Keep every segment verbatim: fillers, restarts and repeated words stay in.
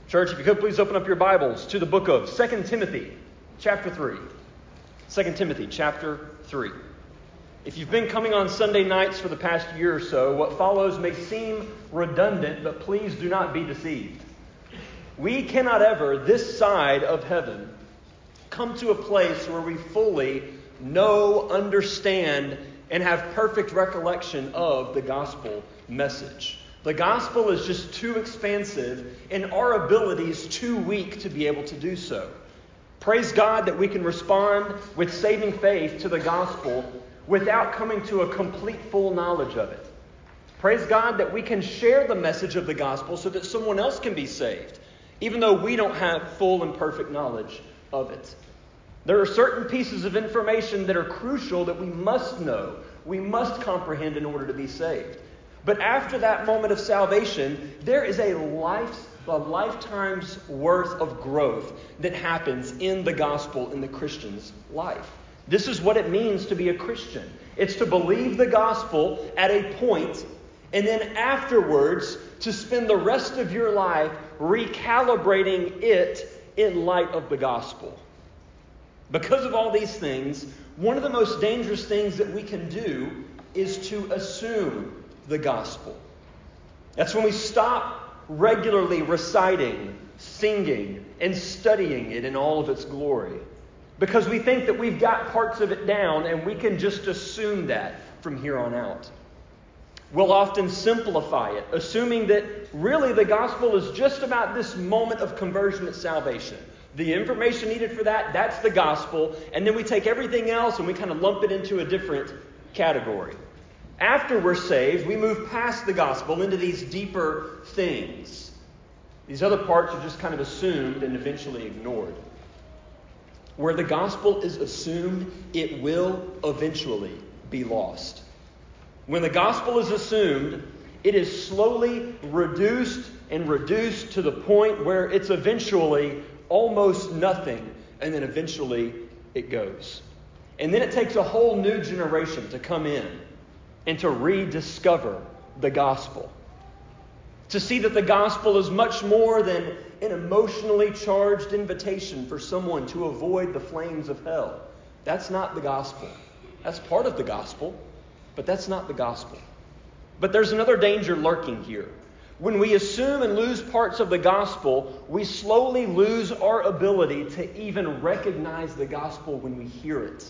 Church, if you could please open up your Bibles to the book of Second Timothy, chapter three. Second Timothy, chapter three. If you've been coming on Sunday nights for the past year or so, what follows may seem redundant, but please do not be deceived. We cannot ever, this side of heaven, come to a place where we fully know, understand, and have perfect recollection of the gospel message. The gospel is just too expansive, and our ability is too weak to be able to do so. Praise God that we can respond with saving faith to the gospel without coming to a complete full knowledge of it. Praise God that we can share the message of the gospel so that someone else can be saved, even though we don't have full and perfect knowledge of it. There are certain pieces of information that are crucial that we must know, we must comprehend in order to be saved. But after that moment of salvation, there is a life, a lifetime's worth of growth that happens in the gospel in the Christian's life. This is what it means to be a Christian. It's to believe the gospel at a point, and then afterwards to spend the rest of your life recalibrating it in light of the gospel. Because of all these things, one of the most dangerous things that we can do is to assume the gospel. That's when we stop regularly reciting, singing, and studying it in all of its glory. Because we think that we've got parts of it down and we can just assume that from here on out. We'll often simplify it, assuming that really the gospel is just about this moment of conversion at salvation. The information needed for that, that's the gospel. And then we take everything else and we kind of lump it into a different category. After we're saved, we move past the gospel into these deeper things. These other parts are just kind of assumed and eventually ignored. Where the gospel is assumed, it will eventually be lost. When the gospel is assumed, it is slowly reduced and reduced to the point where it's eventually almost nothing, and then eventually it goes. And then it takes a whole new generation to come in and to rediscover the gospel. To see that the gospel is much more than an emotionally charged invitation for someone to avoid the flames of hell. That's not the gospel. That's part of the gospel, but that's not the gospel. But there's another danger lurking here. When we assume and lose parts of the gospel, we slowly lose our ability to even recognize the gospel when we hear it.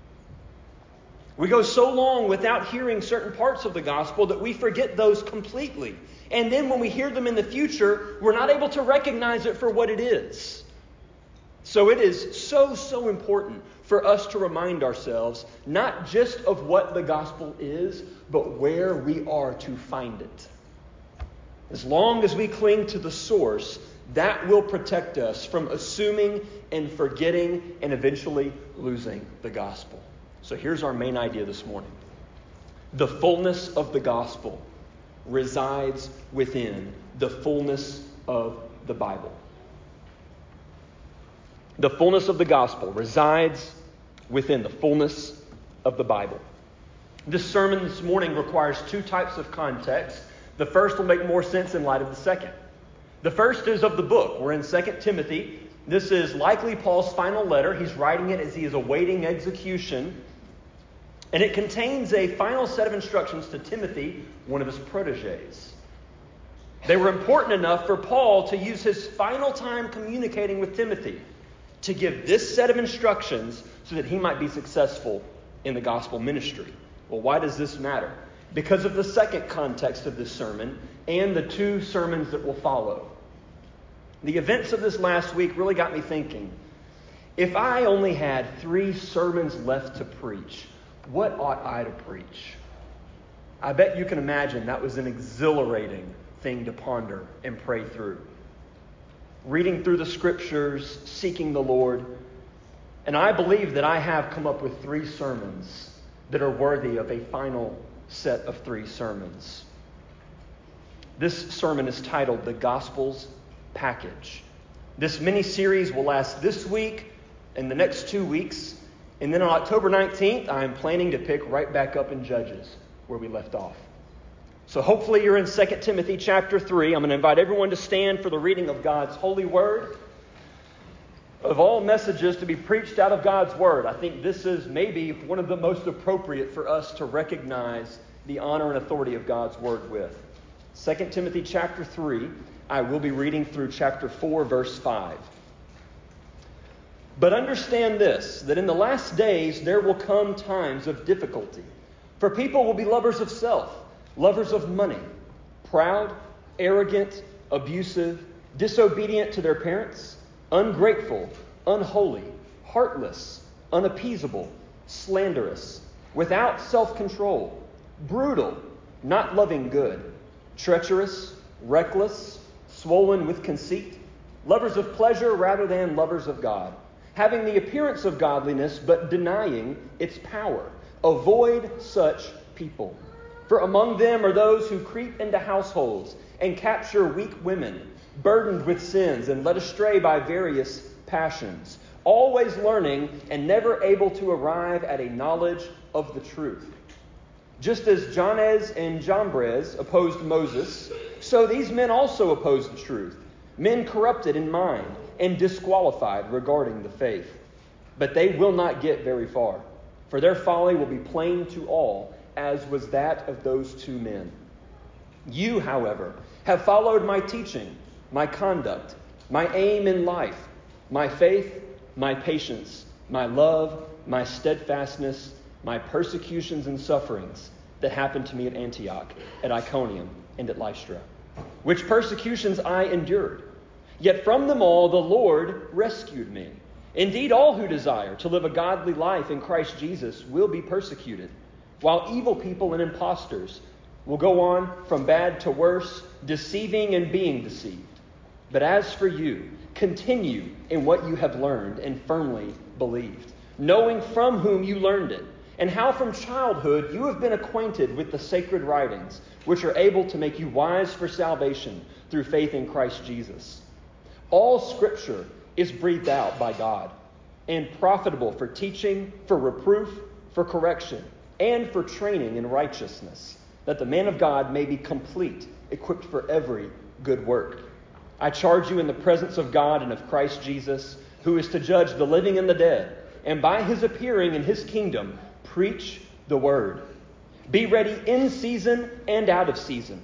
We go so long without hearing certain parts of the gospel that we forget those completely. And then when we hear them in the future, we're not able to recognize it for what it is. So it is so, so important for us to remind ourselves not just of what the gospel is, but where we are to find it. As long as we cling to the source, that will protect us from assuming and forgetting and eventually losing the gospel. So here's our main idea this morning. The fullness of the gospel resides within the fullness of the Bible. The fullness of the gospel resides within the fullness of the Bible. This sermon this morning requires two types of context. The first will make more sense in light of the second. The first is of the book. We're in Second Timothy. This is likely Paul's final letter. He's writing it as he is awaiting execution. And it contains a final set of instructions to Timothy, one of his proteges. They were important enough for Paul to use his final time communicating with Timothy to give this set of instructions so that he might be successful in the gospel ministry. Well, why does this matter? Because of the second context of this sermon and the two sermons that will follow. The events of this last week really got me thinking, if I only had three sermons left to preach, what ought I to preach? I bet you can imagine that was an exhilarating thing to ponder and pray through. Reading through the scriptures, seeking the Lord. And I believe that I have come up with three sermons that are worthy of a final set of three sermons. This sermon is titled The Gospel's Package. This mini-series will last this week and the next two weeks. And then on October nineteenth, I am planning to pick right back up in Judges where we left off. So hopefully you're in Second Timothy chapter three. I'm going to invite everyone to stand for the reading of God's holy word. Of all messages to be preached out of God's word, I think this is maybe one of the most appropriate for us to recognize the honor and authority of God's word with. Second Timothy chapter three, I will be reading through chapter four, verse five. But understand this, that in the last days there will come times of difficulty. For people will be lovers of self, lovers of money, proud, arrogant, abusive, disobedient to their parents, ungrateful, unholy, heartless, unappeasable, slanderous, without self-control, brutal, not loving good, treacherous, reckless, swollen with conceit, lovers of pleasure rather than lovers of God, having the appearance of godliness but denying its power. Avoid such people. For among them are those who creep into households and capture weak women, burdened with sins and led astray by various passions, always learning and never able to arrive at a knowledge of the truth. Just as Jannes and Jambres opposed Moses, so these men also opposed the truth, men corrupted in mind and disqualified regarding the faith. But they will not get very far, for their folly will be plain to all, as was that of those two men. You, however, have followed my teaching, my conduct, my aim in life, my faith, my patience, my love, my steadfastness, my persecutions and sufferings that happened to me at Antioch, at Iconium, and at Lystra, which persecutions I endured. Yet from them all the Lord rescued me. Indeed, all who desire to live a godly life in Christ Jesus will be persecuted, while evil people and impostors will go on from bad to worse, deceiving and being deceived. But as for you, continue in what you have learned and firmly believed, knowing from whom you learned it, and how from childhood you have been acquainted with the sacred writings, which are able to make you wise for salvation through faith in Christ Jesus. All Scripture is breathed out by God and profitable for teaching, for reproof, for correction, and for training in righteousness, that the man of God may be complete, equipped for every good work. I charge you in the presence of God and of Christ Jesus, who is to judge the living and the dead, and by his appearing in his kingdom, preach the word. Be ready in season and out of season.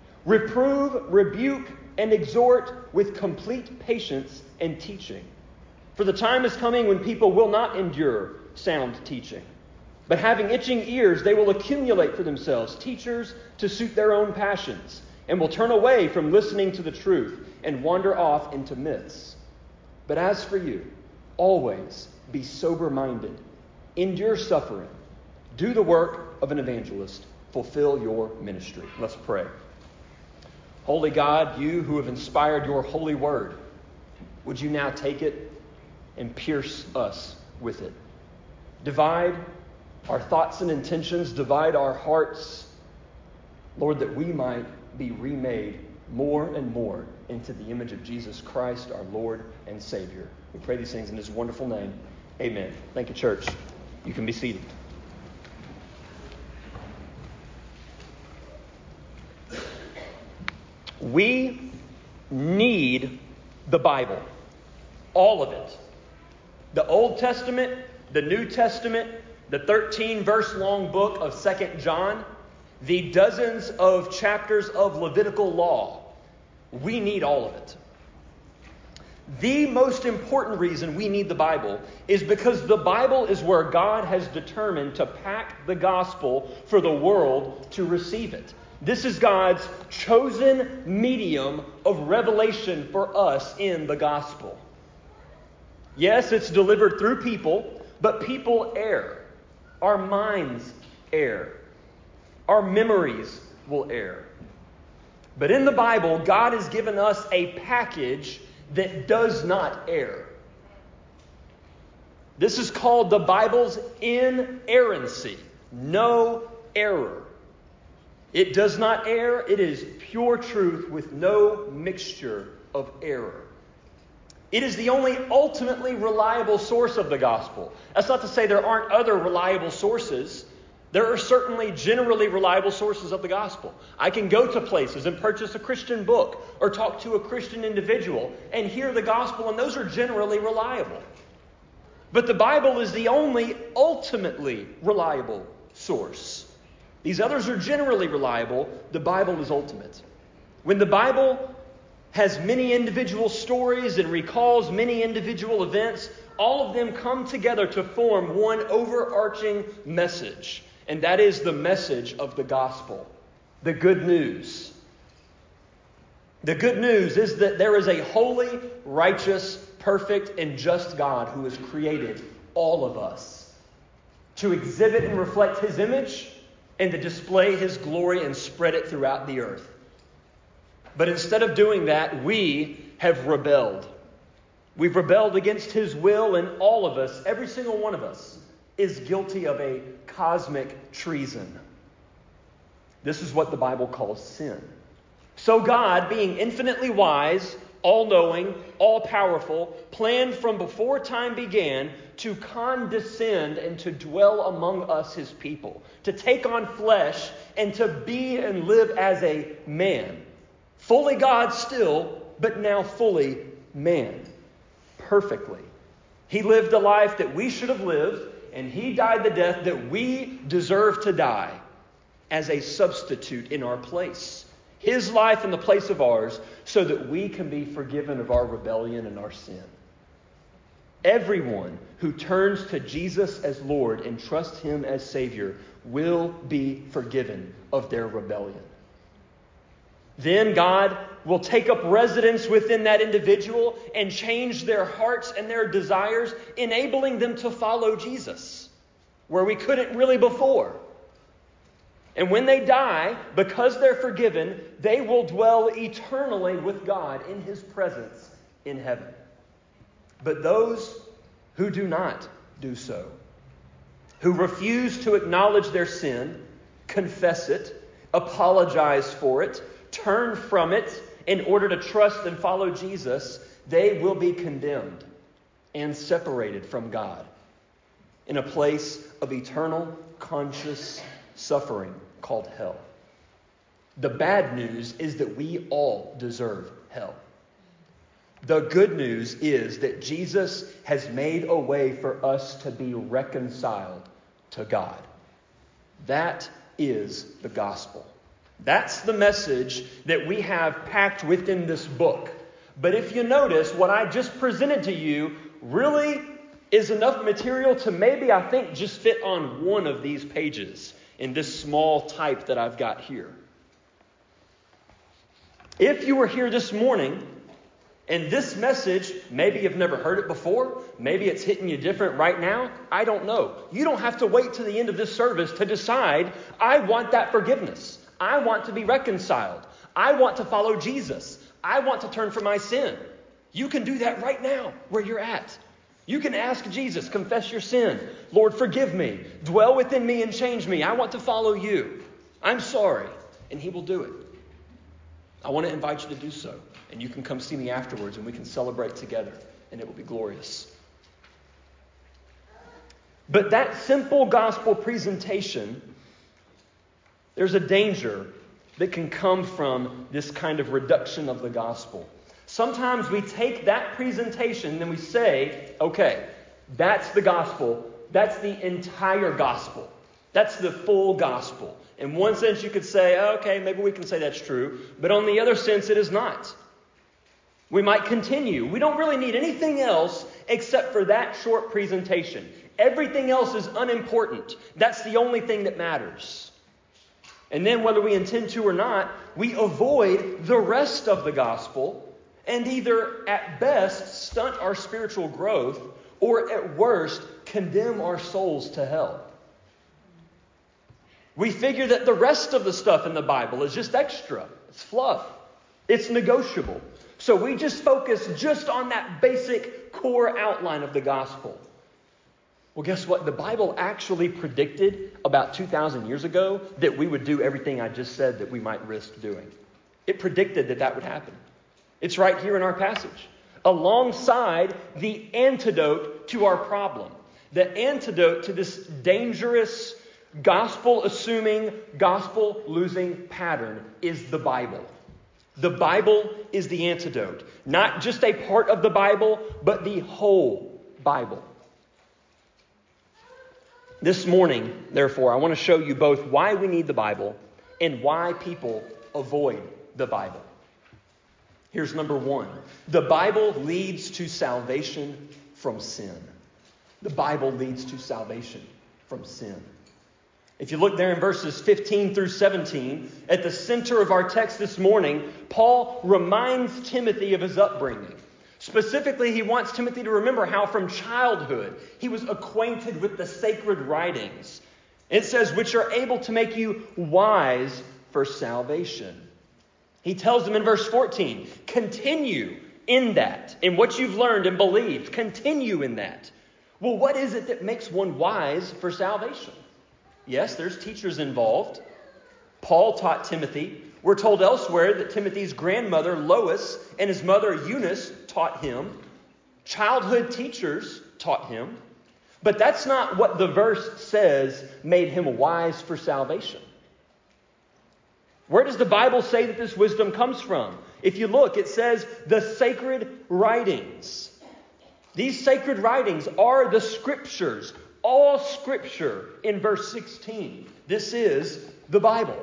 Reprove, rebuke, and exhort with complete patience and teaching. For the time is coming when people will not endure sound teaching, but having itching ears, they will accumulate for themselves teachers to suit their own passions, and will turn away from listening to the truth and wander off into myths. But as for you, always be sober-minded, endure suffering, do the work of an evangelist, fulfill your ministry. Let's pray. Holy God, you who have inspired your holy word, would you now take it and pierce us with it? Divide our thoughts and intentions, divide our hearts, Lord, that we might be remade more and more into the image of Jesus Christ, our Lord and Savior. We pray these things in his wonderful name. Amen. Thank you, church. You can be seated. We need the Bible. All of it. The Old Testament, the New Testament, the thirteen verse long book of Second John, the dozens of chapters of Levitical law. We need all of it. The most important reason we need the Bible is because the Bible is where God has determined to pack the gospel for the world to receive it. This is God's chosen medium of revelation for us in the gospel. Yes, it's delivered through people, but people err. Our minds err. Our memories will err. But in the Bible, God has given us a package that does not err. This is called the Bible's inerrancy. No error. It does not err. It is pure truth with no mixture of error. It is the only ultimately reliable source of the gospel. That's not to say there aren't other reliable sources. There are certainly generally reliable sources of the gospel. I can go to places and purchase a Christian book or talk to a Christian individual and hear the gospel, and those are generally reliable. But the Bible is the only ultimately reliable source. These others are generally reliable. The Bible is ultimate. When the Bible has many individual stories and recalls many individual events, all of them come together to form one overarching message. And that is the message of the gospel, the good news. The good news is that there is a holy, righteous, perfect, and just God who has created all of us to exhibit and reflect His image and to display His glory and spread it throughout the earth. But instead of doing that, we have rebelled. We've rebelled against His will, and all of us, every single one of us, is guilty of a cosmic treason. This is what the Bible calls sin. So God, being infinitely wise, all-knowing, all-powerful, planned from before time began to condescend and to dwell among us, His people, to take on flesh and to be and live as a man. Fully God still, but now fully man. Perfectly. He lived the life that we should have lived, and He died the death that we deserve to die as a substitute in our place. His life in the place of ours so that we can be forgiven of our rebellion and our sin. Everyone who turns to Jesus as Lord and trusts Him as Savior will be forgiven of their rebellion. Then God will take up residence within that individual and change their hearts and their desires, enabling them to follow Jesus, where we couldn't really before. And when they die, because they're forgiven, they will dwell eternally with God in His presence in heaven. But those who do not do so, who refuse to acknowledge their sin, confess it, apologize for it, turn from it in order to trust and follow Jesus, they will be condemned and separated from God in a place of eternal conscious suffering called hell. The bad news is that we all deserve hell. The good news is that Jesus has made a way for us to be reconciled to God. That is the gospel. That's the message that we have packed within this book. But if you notice, what I just presented to you really is enough material to maybe, I think, just fit on one of these pages in this small type that I've got here. If you were here this morning and this message, maybe you've never heard it before, maybe it's hitting you different right now, I don't know. You don't have to wait to the end of this service to decide, I want that forgiveness. I want to be reconciled. I want to follow Jesus. I want to turn from my sin. You can do that right now where you're at. You can ask Jesus, confess your sin. Lord, forgive me. Dwell within me and change me. I want to follow you. I'm sorry. And He will do it. I want to invite you to do so. And you can come see me afterwards and we can celebrate together. And it will be glorious. But that simple gospel presentation, there's a danger that can come from this kind of reduction of the gospel. Sometimes we take that presentation and we say, okay, that's the gospel. That's the entire gospel. That's the full gospel. In one sense, you could say, okay, maybe we can say that's true. But on the other sense, it is not. We might continue. We don't really need anything else except for that short presentation. Everything else is unimportant. That's the only thing that matters. And then whether we intend to or not, we avoid the rest of the gospel and either at best stunt our spiritual growth or at worst condemn our souls to hell. We figure that the rest of the stuff in the Bible is just extra. It's fluff. It's negotiable. So we just focus just on that basic core outline of the gospel. Well, guess what? The Bible actually predicted about two thousand years ago that we would do everything I just said that we might risk doing. It predicted that that would happen. It's right here in our passage, alongside the antidote to our problem, the antidote to this dangerous gospel-assuming, gospel-losing pattern is the Bible. The Bible is the antidote. Not just a part of the Bible, but the whole Bible. This morning, therefore, I want to show you both why we need the Bible and why people avoid the Bible. Here's number one. The Bible leads to salvation from sin. The Bible leads to salvation from sin. If you look there in verses fifteen through seventeen, at the center of our text this morning, Paul reminds Timothy of his upbringing. Specifically, he wants Timothy to remember how from childhood he was acquainted with the sacred writings. It says, which are able to make you wise for salvation. He tells them in verse fourteen, continue in that, in what you've learned and believed. Continue in that. Well, what is it that makes one wise for salvation? Yes, there's teachers involved. Paul taught Timothy. We're told elsewhere that Timothy's grandmother, Lois, and his mother, Eunice, taught him. Childhood teachers taught him. But that's not what the verse says made him wise for salvation. Where does the Bible say that this wisdom comes from? If you look, it says the sacred writings. These sacred writings are the scriptures. All scripture in verse sixteen. This is the Bible.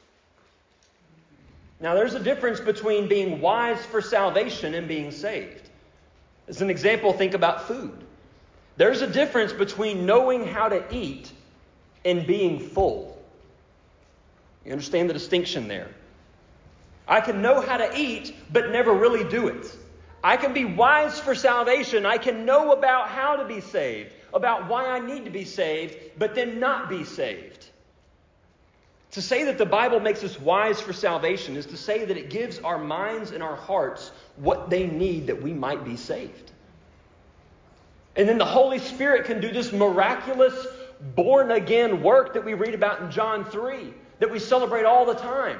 Now, there's a difference between being wise for salvation and being saved. As an example, think about food. There's a difference between knowing how to eat and being full. You understand the distinction there? I can know how to eat, but never really do it. I can be wise for salvation. I can know about how to be saved, about why I need to be saved, but then not be saved. To say that the Bible makes us wise for salvation is to say that it gives our minds and our hearts what they need that we might be saved. And then the Holy Spirit can do this miraculous born-again work that we read about in John three, that we celebrate all the time.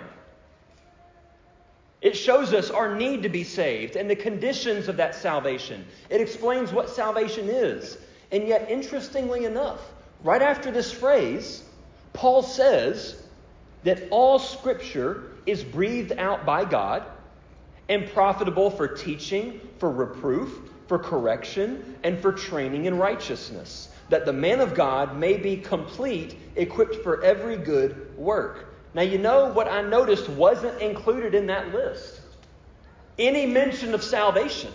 It shows us our need to be saved and the conditions of that salvation. It explains what salvation is. And yet, interestingly enough, right after this phrase, Paul says that all Scripture is breathed out by God and profitable for teaching, for reproof, for correction, and for training in righteousness, that the man of God may be complete, equipped for every good work. Now, you know what I noticed wasn't included in that list? Any mention of salvation.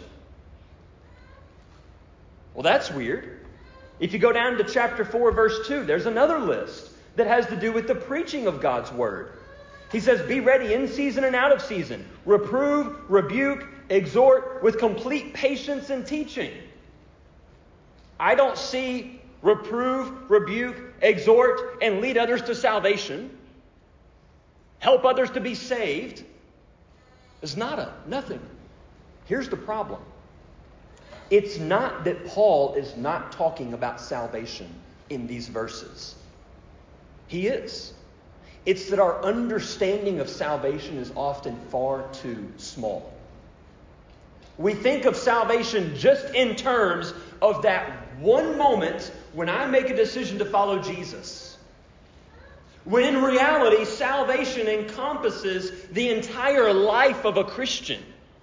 Well, that's weird. If you go down to chapter four, verse two, there's another list that has to do with the preaching of God's word. He says, be ready in season and out of season. Reprove, rebuke, exhort with complete patience and teaching. I don't see reprove, rebuke, exhort, and lead others to salvation. Help others to be saved. It's nada, nothing. Here's the problem. It's not that Paul is not talking about salvation in these verses. He is. It's that our understanding of salvation is often far too small. We think of salvation just in terms of that one moment when I make a decision to follow Jesus. When in reality, salvation encompasses the entire life of a Christian.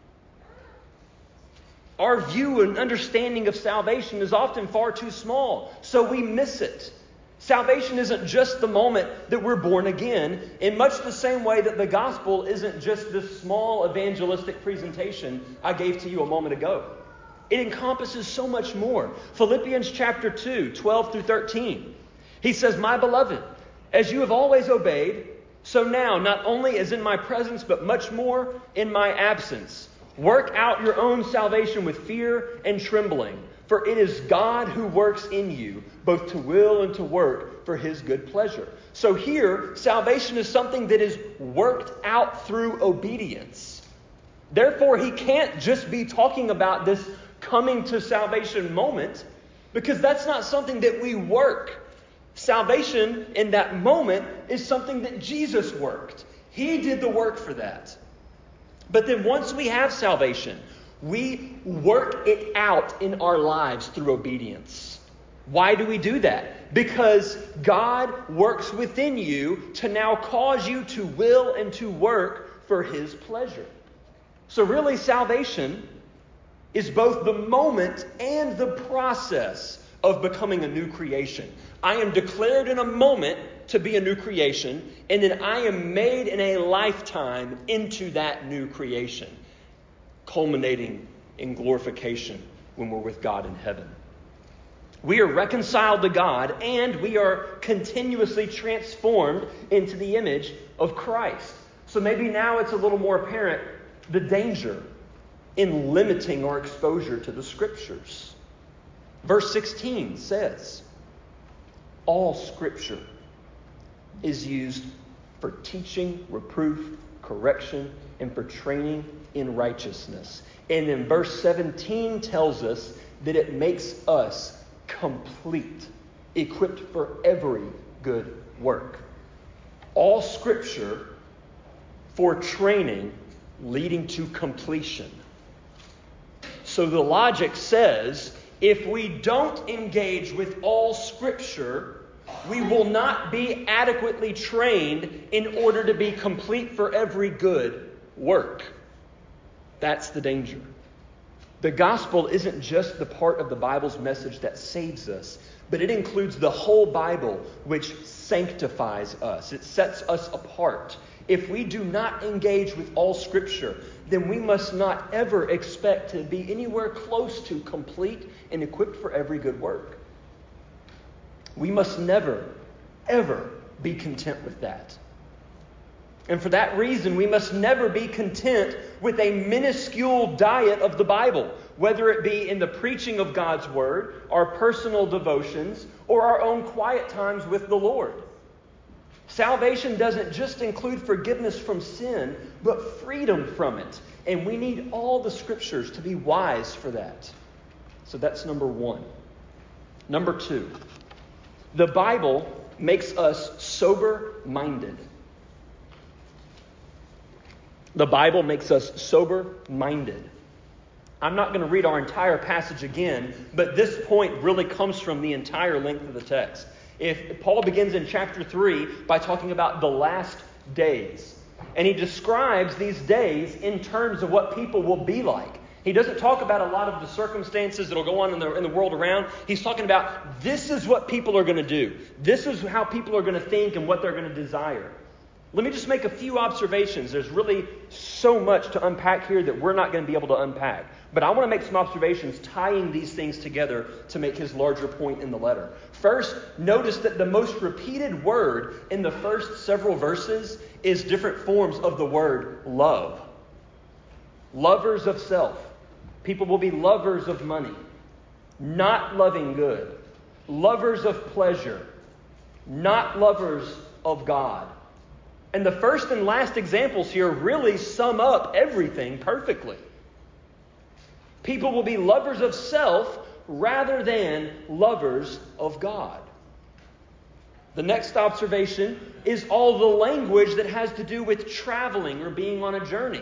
Our view and understanding of salvation is often far too small, so we miss it. Salvation isn't just the moment that we're born again, in much the same way that the gospel isn't just this small evangelistic presentation I gave to you a moment ago. It encompasses so much more. Philippians chapter two, twelve through thirteen. He says, my beloved, as you have always obeyed, so now, not only as in my presence, but much more in my absence, work out your own salvation with fear and trembling. For it is God who works in you, both to will and to work for his good pleasure. So here, salvation is something that is worked out through obedience. Therefore, he can't just be talking about this coming to salvation moment, because that's not something that we work. Salvation in that moment is something that Jesus worked. He did the work for that. But then once we have salvation, we work it out in our lives through obedience. Why do we do that? because God works within you to now cause you to will and to work for His pleasure. So really, salvation is both the moment and the process of becoming a new creation. I am declared in a moment to be a new creation, and then I am made in a lifetime into that new creation, culminating in glorification when we're with God in heaven. We are reconciled to God, and we are continuously transformed into the image of Christ. So maybe now it's a little more apparent the danger in limiting our exposure to the Scriptures. Verse sixteen says, all Scripture is used for teaching, reproof, correction, and for training in righteousness. And then verse seventeen tells us that it makes us complete, equipped for every good work. All Scripture for training leading to completion. So the logic says, if we don't engage with all Scripture, we will not be adequately trained in order to be complete for every good work. That's the danger. The gospel isn't just the part of the Bible's message that saves us, but it includes the whole Bible, which sanctifies us. It sets us apart. If we do not engage with all Scripture, then we must not ever expect to be anywhere close to complete and equipped for every good work. We must never, ever be content with that. And for that reason, we must never be content with a minuscule diet of the Bible, whether it be in the preaching of God's Word, our personal devotions, or our own quiet times with the Lord. Salvation doesn't just include forgiveness from sin, but freedom from it. And we need all the Scriptures to be wise for that. So that's number one. Number two, the Bible makes us sober-minded. The Bible makes us sober-minded. I'm not going to read our entire passage again, but this point really comes from the entire length of the text. If Paul begins in chapter three by talking about the last days, and he describes these days in terms of what people will be like. He doesn't talk about a lot of the circumstances that will go on in the, in the world around. He's talking about this is what people are going to do. This is how people are going to think and what they're going to desire. Let me just make a few observations. There's really so much to unpack here that we're not going to be able to unpack. But I want to make some observations tying these things together to make his larger point in the letter. First, notice that the most repeated word in the first several verses is different forms of the word love. Lovers of self. People will be lovers of money, not loving good. Lovers of pleasure, not lovers of God. And the first and last examples here really sum up everything perfectly. People will be lovers of self rather than lovers of God. The next observation is all the language that has to do with traveling or being on a journey.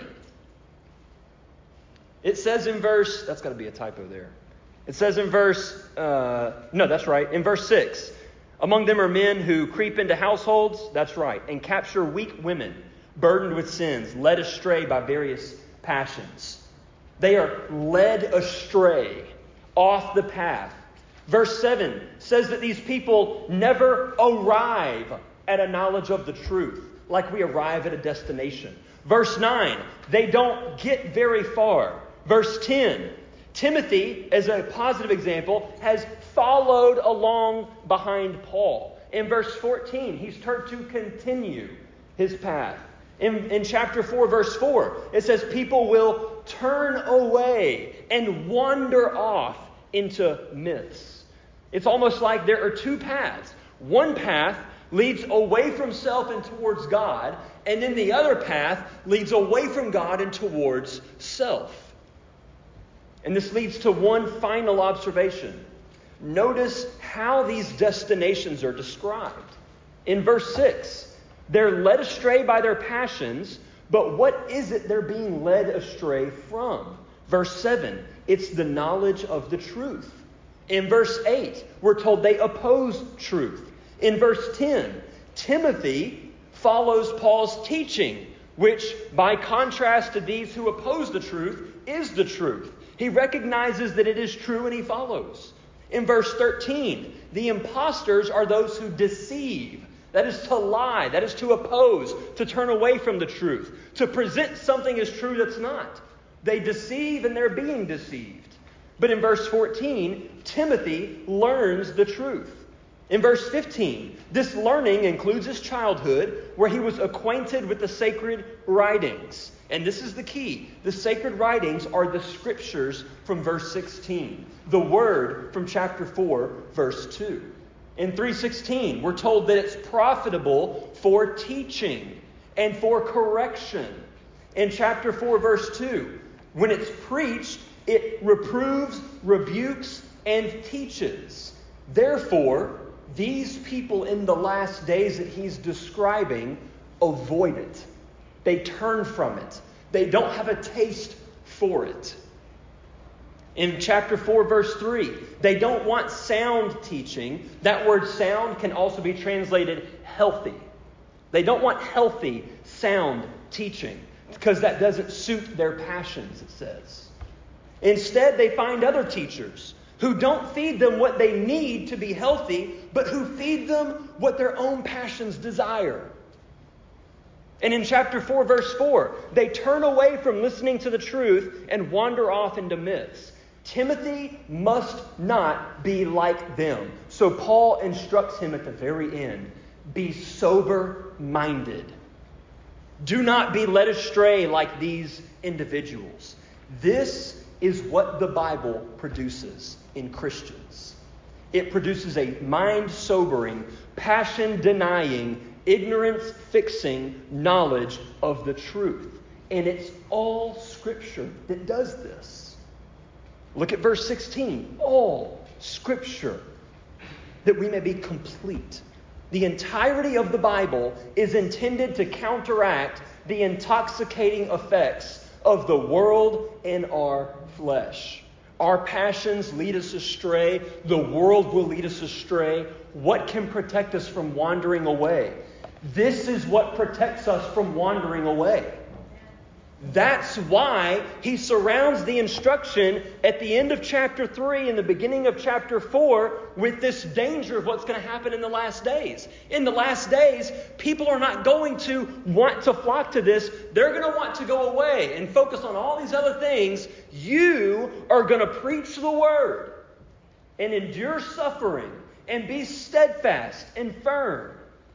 It says in verse, that's got to be a typo there. It says in verse, uh, no, that's right, in verse six, among them are men who creep into households, that's right, and capture weak women, burdened with sins, led astray by various passions. They are led astray off the path. Verse seven says that these people never arrive at a knowledge of the truth, like we arrive at a destination. Verse nine, they don't get very far. Verse ten, Timothy, as a positive example, has followed along behind Paul. In verse fourteen, he's turned to continue his path. In, in chapter four, verse four, it says people will turn away and wander off into myths. It's almost like there are two paths. One path leads away from self and towards God, and then the other path leads away from God and towards self. And this leads to one final observation. Notice how these destinations are described. In verse six, they're led astray by their passions, but what is it they're being led astray from? Verse seven, it's the knowledge of the truth. In verse eight, we're told they oppose truth. In verse ten, Timothy follows Paul's teaching, which, by contrast to these who oppose the truth, is the truth. He recognizes that it is true and he follows. In verse thirteen, the impostors are those who deceive. That is to lie. That is to oppose, to turn away from the truth, to present something as true that's not. They deceive and they're being deceived. But in verse fourteen, Timothy learns the truth. In verse fifteen, this learning includes his childhood, where he was acquainted with the sacred writings. And this is the key. The sacred writings are the scriptures from verse sixteen. The word from chapter four, verse two. In three sixteen, we're told that it's profitable for teaching and for correction. In chapter four, verse two, when it's preached, it reproves, rebukes, and teaches. Therefore, these people in the last days that he's describing avoid it. They turn from it. They don't have a taste for it. In chapter four, verse three, they don't want sound teaching. That word sound can also be translated healthy. They don't want healthy, sound teaching because that doesn't suit their passions, it says. Instead, they find other teachers who don't feed them what they need to be healthy, but who feed them what their own passions desire. And in chapter four, verse four, they turn away from listening to the truth and wander off into myths. Timothy must not be like them. So Paul instructs him at the very end, be sober-minded. Do not be led astray like these individuals. This is what the Bible produces in Christians. It produces a mind-sobering, passion-denying, ignorance-fixing knowledge of the truth. And it's all Scripture that does this. Look at verse sixteen. All Scripture, that we may be complete. The entirety of the Bible is intended to counteract the intoxicating effects of the world in our flesh. Our passions lead us astray. The world will lead us astray. What can protect us from wandering away? This is what protects us from wandering away. That's why he surrounds the instruction at the end of chapter three and the beginning of chapter four with this danger of what's going to happen in the last days. In the last days, people are not going to want to flock to this. They're going to want to go away and focus on all these other things. You are going to preach the word and endure suffering and be steadfast and firm.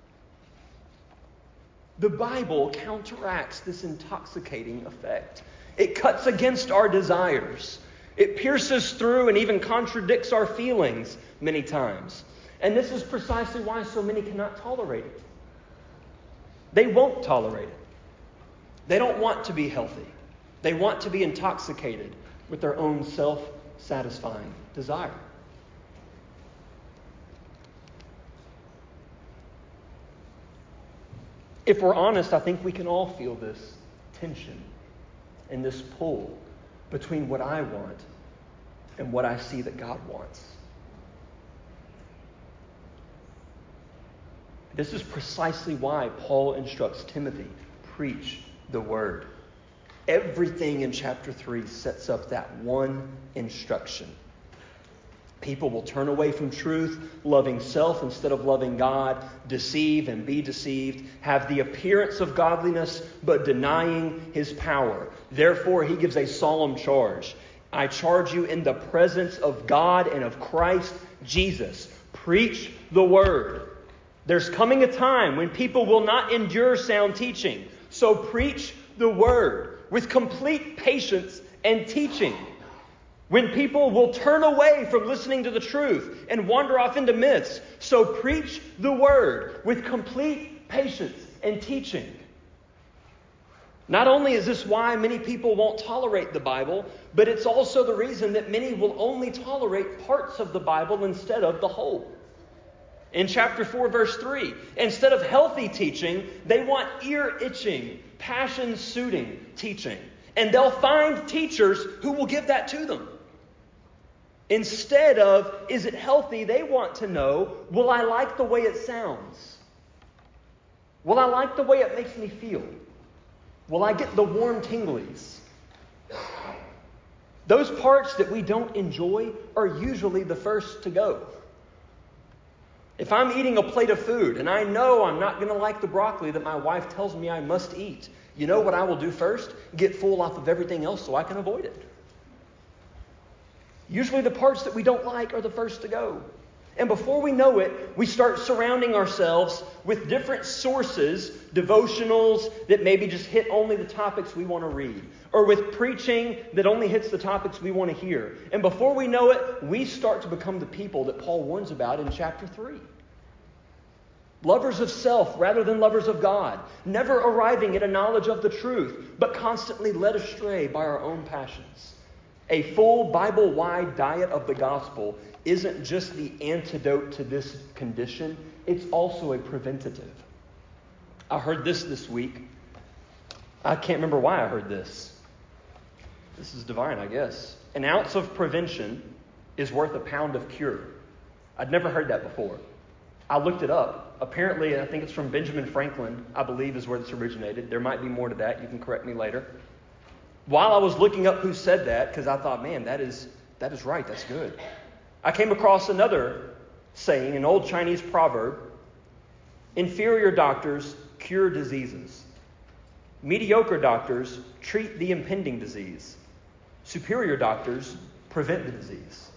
The Bible counteracts this intoxicating effect. It cuts against our desires. It pierces through and even contradicts our feelings many times. And this is precisely why so many cannot tolerate it. They won't tolerate it. They don't want to be healthy. They want to be intoxicated with their own self-satisfying desire. If we're honest, I think we can all feel this tension and this pull between what I want and what I see that God wants. This is precisely why Paul instructs Timothy, preach the word. Everything in chapter three sets up that one instruction. People will turn away from truth, loving self instead of loving God, deceive and be deceived, have the appearance of godliness, but denying his power. Therefore, he gives a solemn charge. I charge you in the presence of God and of Christ Jesus. Preach the word. There's coming a time when people will not endure sound teaching. So preach the word with complete patience and teaching. When people will turn away from listening to the truth and wander off into myths. So preach the word with complete patience and teaching. Not only is this why many people won't tolerate the Bible, but it's also the reason that many will only tolerate parts of the Bible instead of the whole. In chapter four, verse three, instead of healthy teaching, they want ear-itching, passion-suiting teaching. And they'll find teachers who will give that to them. Instead of, is it healthy, they want to know, will I like the way it sounds? Will I like the way it makes me feel? Will I get the warm tinglies? Those parts that we don't enjoy are usually the first to go. If I'm eating a plate of food and I know I'm not going to like the broccoli that my wife tells me I must eat, you know what I will do first? Get full off of everything else so I can avoid it. Usually the parts that we don't like are the first to go. And before we know it, we start surrounding ourselves with different sources, devotionals that maybe just hit only the topics we want to read, or with preaching that only hits the topics we want to hear. And before we know it, we start to become the people that Paul warns about in chapter three. Lovers of self rather than lovers of God, never arriving at a knowledge of the truth, but constantly led astray by our own passions. A full Bible-wide diet of the gospel isn't just the antidote to this condition, it's also a preventative. I heard this this week. I can't remember why I heard this. This is divine, I guess. An ounce of prevention is worth a pound of cure. I'd never heard that before. I looked it up. Apparently, I think it's from Benjamin Franklin, I believe is where this originated. There might be more to that. You can correct me later. While I was looking up who said that, because I thought, man, that is that is right, that's good, I came across another saying, an old Chinese proverb: inferior doctors cure diseases. Mediocre doctors treat the impending disease. Superior doctors prevent the disease.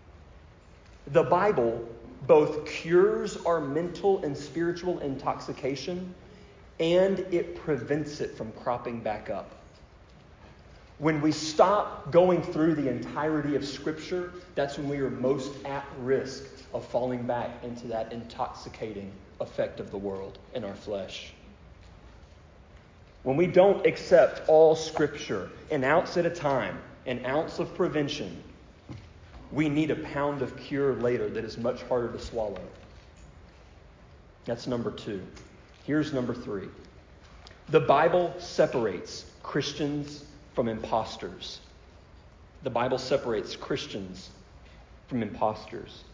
The Bible both cures our mental and spiritual intoxication, and it prevents it from cropping back up. When we stop going through the entirety of Scripture, that's when we are most at risk of falling back into that intoxicating effect of the world in our flesh. When we don't accept all Scripture, an ounce at a time, an ounce of prevention, we need a pound of cure later that is much harder to swallow. That's number two. Here's number three. The Bible separates Christians from imposters. The Bible separates Christians from imposters.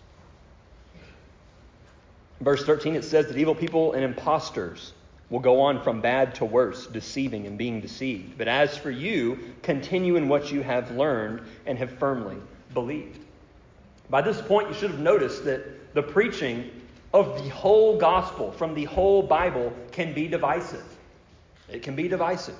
In verse thirteen, it says that evil people and imposters will go on from bad to worse, deceiving and being deceived. But as for you, continue in what you have learned and have firmly believed. By this point, you should have noticed that the preaching of the whole gospel from the whole Bible can be divisive. It can be divisive.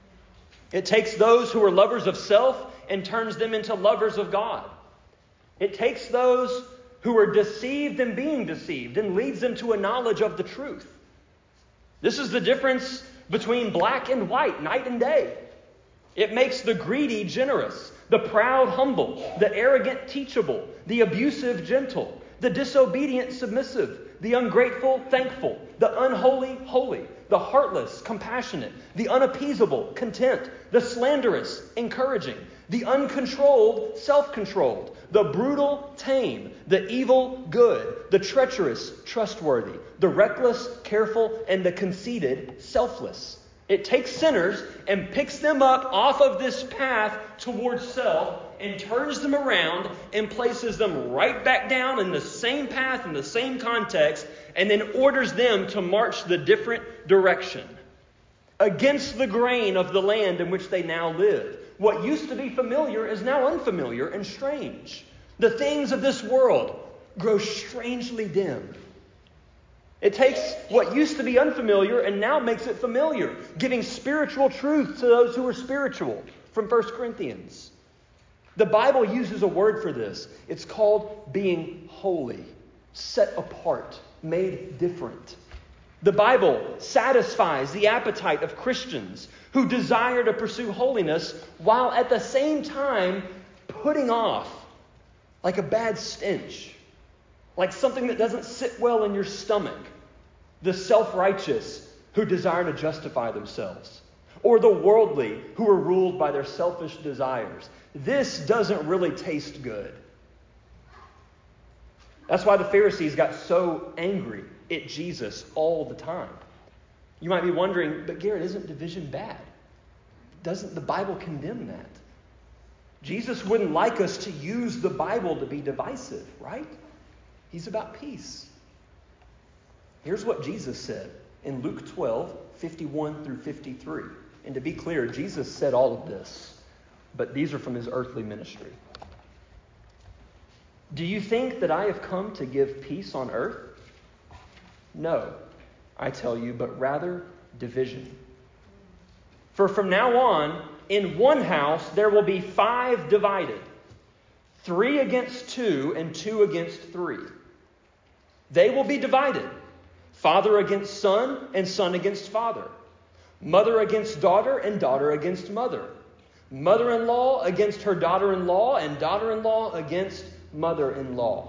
It takes those who are lovers of self and turns them into lovers of God. It takes those who are deceived and being deceived and leads them to a knowledge of the truth. This is the difference between black and white, night and day. It makes the greedy generous, the proud humble, the arrogant teachable, the abusive gentle, the disobedient submissive, the ungrateful thankful, the unholy holy, the heartless compassionate, the unappeasable content, the slanderous encouraging, the uncontrolled self-controlled, the brutal tame, the evil good, the treacherous trustworthy, the reckless careful, and the conceited selfless. It takes sinners and picks them up off of this path towards self and turns them around and places them right back down in the same path, in the same context, and then orders them to march the different direction against the grain of the land in which they now live. What used to be familiar is now unfamiliar and strange. The things of this world grow strangely dim. It takes what used to be unfamiliar and now makes it familiar, giving spiritual truth to those who are spiritual, from First Corinthians. The Bible uses a word for this. It's called being holy, set apart, made different. The Bible satisfies the appetite of Christians who desire to pursue holiness while at the same time putting off, like a bad stench, like something that doesn't sit well in your stomach, the self-righteous who desire to justify themselves, or the worldly who are ruled by their selfish desires. This doesn't really taste good. That's why the Pharisees got so angry at Jesus all the time. You might be wondering, but Garrett, isn't division bad? Doesn't the Bible condemn that? Jesus wouldn't like us to use the Bible to be divisive, right? He's about peace. Here's what Jesus said in Luke twelve, fifty-one through fifty-three. And to be clear, Jesus said all of this, but these are from his earthly ministry. Do you think that I have come to give peace on earth? No, I tell you, but rather division. For from now on, in one house there will be five divided, three against two and two against three. They will be divided, father against son and son against father, mother against daughter and daughter against mother, mother-in-law against her daughter-in-law and daughter-in-law against mother-in-law.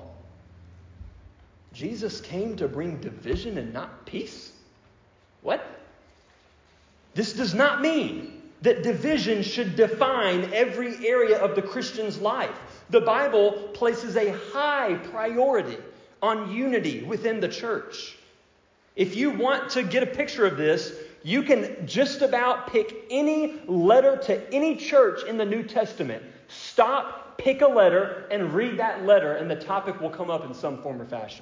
Jesus came to bring division and not peace? What? This does not mean that division should define every area of the Christian's life. The Bible places a high priority on unity within the church. If you want to get a picture of this, you can just about pick any letter to any church in the New Testament. Stop, pick a letter, and read that letter, and the topic will come up in some form or fashion.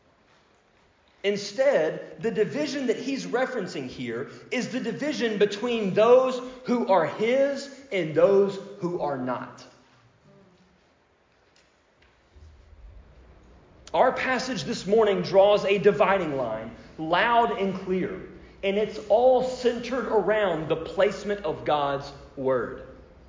Instead, the division that he's referencing here is the division between those who are his and those who are not. Our passage this morning draws a dividing line, loud and clear, and it's all centered around the placement of God's word.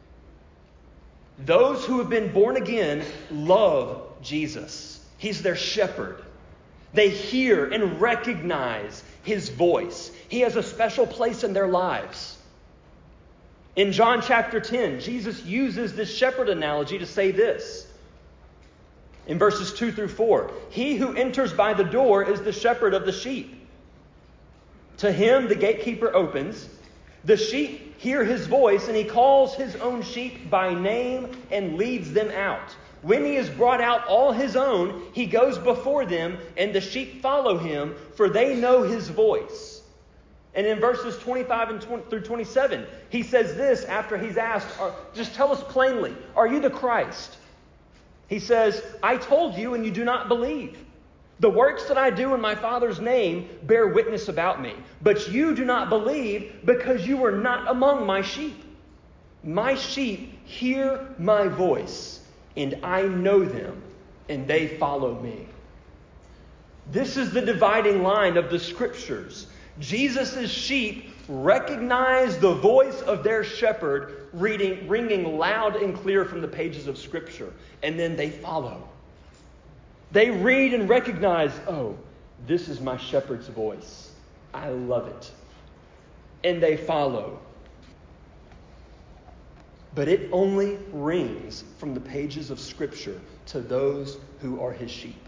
Those who have been born again love Jesus. He's their shepherd. They hear and recognize his voice. He has a special place in their lives. In John chapter ten, Jesus uses this shepherd analogy to say this. In verses two through four, he who enters by the door is the shepherd of the sheep. To him the gatekeeper opens. The sheep hear his voice, and he calls his own sheep by name and leads them out. When he has brought out all his own, he goes before them, and the sheep follow him, for they know his voice. And in verses twenty-five and twenty through twenty-seven, he says this after he's asked, just tell us plainly, are you the Christ? He says, I told you, and you do not believe. The works that I do in my Father's name bear witness about me. But you do not believe because you are not among my sheep. My sheep hear my voice, and I know them, and they follow me. This is the dividing line of the Scriptures. Jesus' sheep recognize the voice of their shepherd reading, ringing loud and clear from the pages of Scripture, and then they follow. They read and recognize, oh, this is my shepherd's voice. I love it. And they follow. But it only rings from the pages of Scripture to those who are his sheep.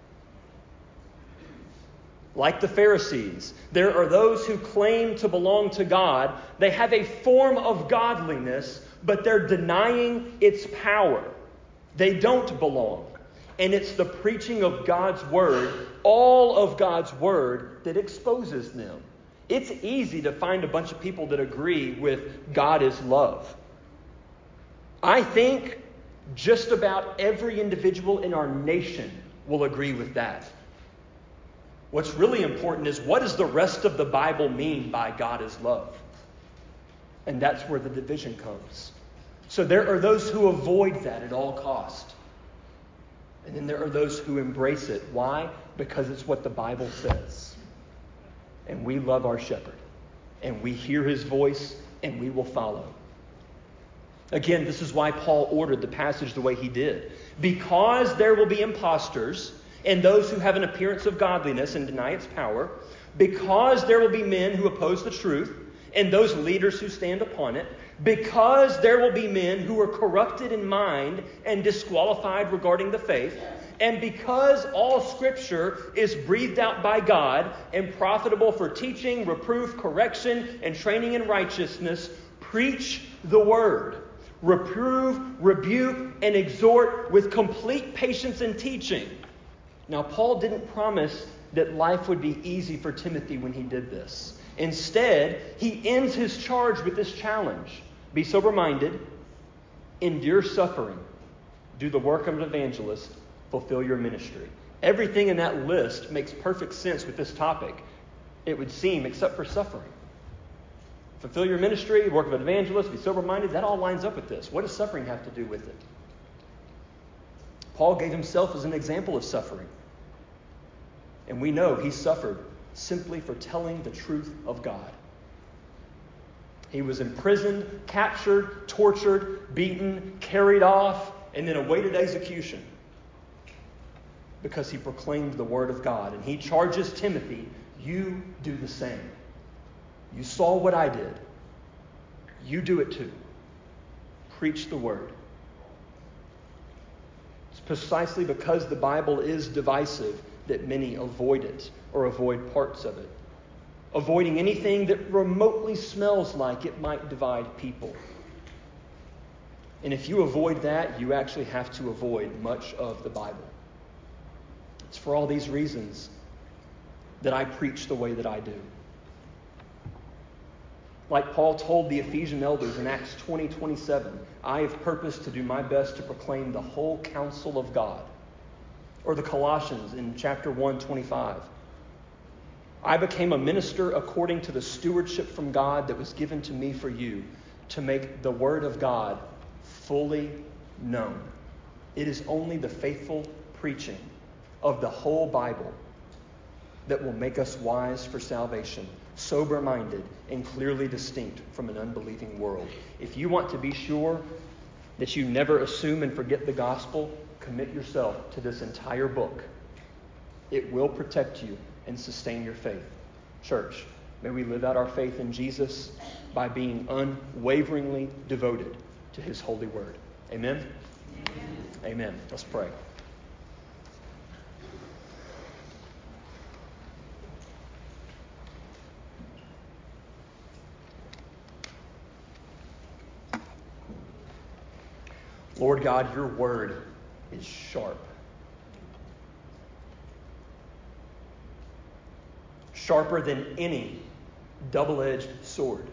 Like the Pharisees, there are those who claim to belong to God. They have a form of godliness, but they're denying its power. They don't belong. And it's the preaching of God's word, all of God's word, that exposes them. It's easy to find a bunch of people that agree with God is love. I think just about every individual in our nation will agree with that. What's really important is, what does the rest of the Bible mean by God is love? And that's where the division comes. So there are those who avoid that at all cost. And then there are those who embrace it. Why? Because it's what the Bible says. And we love our shepherd. And we hear his voice, and we will follow. Again, this is why Paul ordered the passage the way he did. Because there will be impostors and those who have an appearance of godliness and deny its power. Because there will be men who oppose the truth and those leaders who stand upon it. Because there will be men who are corrupted in mind and disqualified regarding the faith. And because all Scripture is breathed out by God and profitable for teaching, reproof, correction, and training in righteousness, preach the word. Reprove, rebuke, and exhort with complete patience and teaching. Now, Paul didn't promise that life would be easy for Timothy when he did this. Instead, he ends his charge with this challenge. Be sober-minded, endure suffering, do the work of an evangelist, fulfill your ministry. Everything in that list makes perfect sense with this topic, it would seem, except for suffering. Fulfill your ministry, work of an evangelist, be sober-minded, that all lines up with this. What does suffering have to do with it? Paul gave himself as an example of suffering. And we know he suffered simply for telling the truth of God. He was imprisoned, captured, tortured, beaten, carried off, and then awaited execution because he proclaimed the word of God. And he charges Timothy, you do the same. You saw what I did. You do it too. Preach the word. It's precisely because the Bible is divisive that many avoid it or avoid parts of it, avoiding anything that remotely smells like it might divide people. And if you avoid that, you actually have to avoid much of the Bible. It's for all these reasons that I preach the way that I do. Like Paul told the Ephesian elders in Acts twenty twenty-seven, I have purposed to do my best to proclaim the whole counsel of God. Or the Colossians in chapter one twenty-five. I became a minister according to the stewardship from God that was given to me for you, to make the word of God fully known. It is only the faithful preaching of the whole Bible that will make us wise for salvation, sober-minded, and clearly distinct from an unbelieving world. If you want to be sure that you never assume and forget the gospel, commit yourself to this entire book. It will protect you and sustain your faith. Church, may we live out our faith in Jesus by being unwaveringly devoted to his holy word. Amen? Amen. Amen. Let's pray. Lord God, your word is sharp. Sharper than any double-edged sword.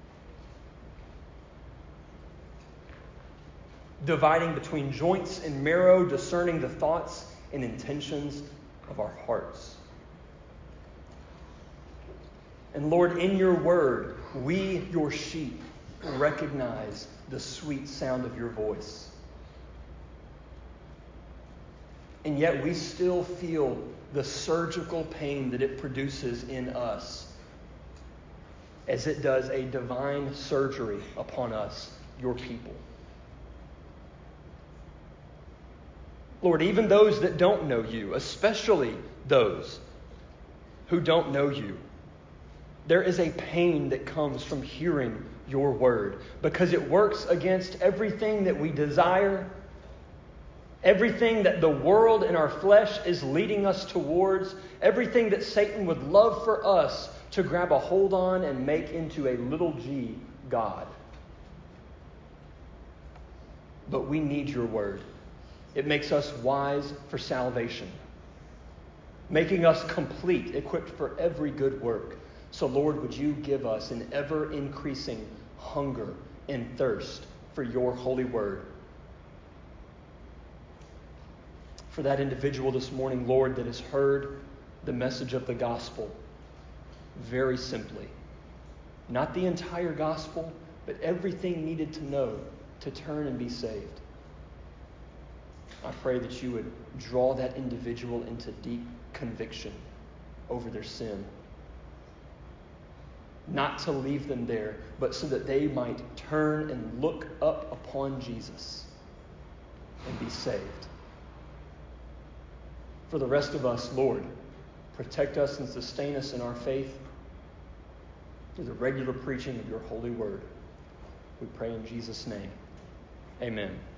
Dividing between joints and marrow, discerning the thoughts and intentions of our hearts. And Lord, in your word, we, your sheep, recognize the sweet sound of your voice. And yet we still feel the surgical pain that it produces in us as it does a divine surgery upon us, your people. Lord, even those that don't know you, especially those who don't know you, there is a pain that comes from hearing your word because it works against everything that we desire, everything that the world and our flesh is leading us towards, everything that Satan would love for us to grab a hold on and make into a little g God. But we need your word. It makes us wise for salvation, making us complete, equipped for every good work. So Lord, would you give us an ever-increasing hunger and thirst for your holy word. For that individual this morning, Lord, that has heard the message of the gospel very simply. Not the entire gospel, but everything needed to know to turn and be saved. I pray that you would draw that individual into deep conviction over their sin. Not to leave them there, but so that they might turn and look up upon Jesus and be saved. For the rest of us, Lord, protect us and sustain us in our faith through the regular preaching of your holy word. We pray in Jesus' name. Amen.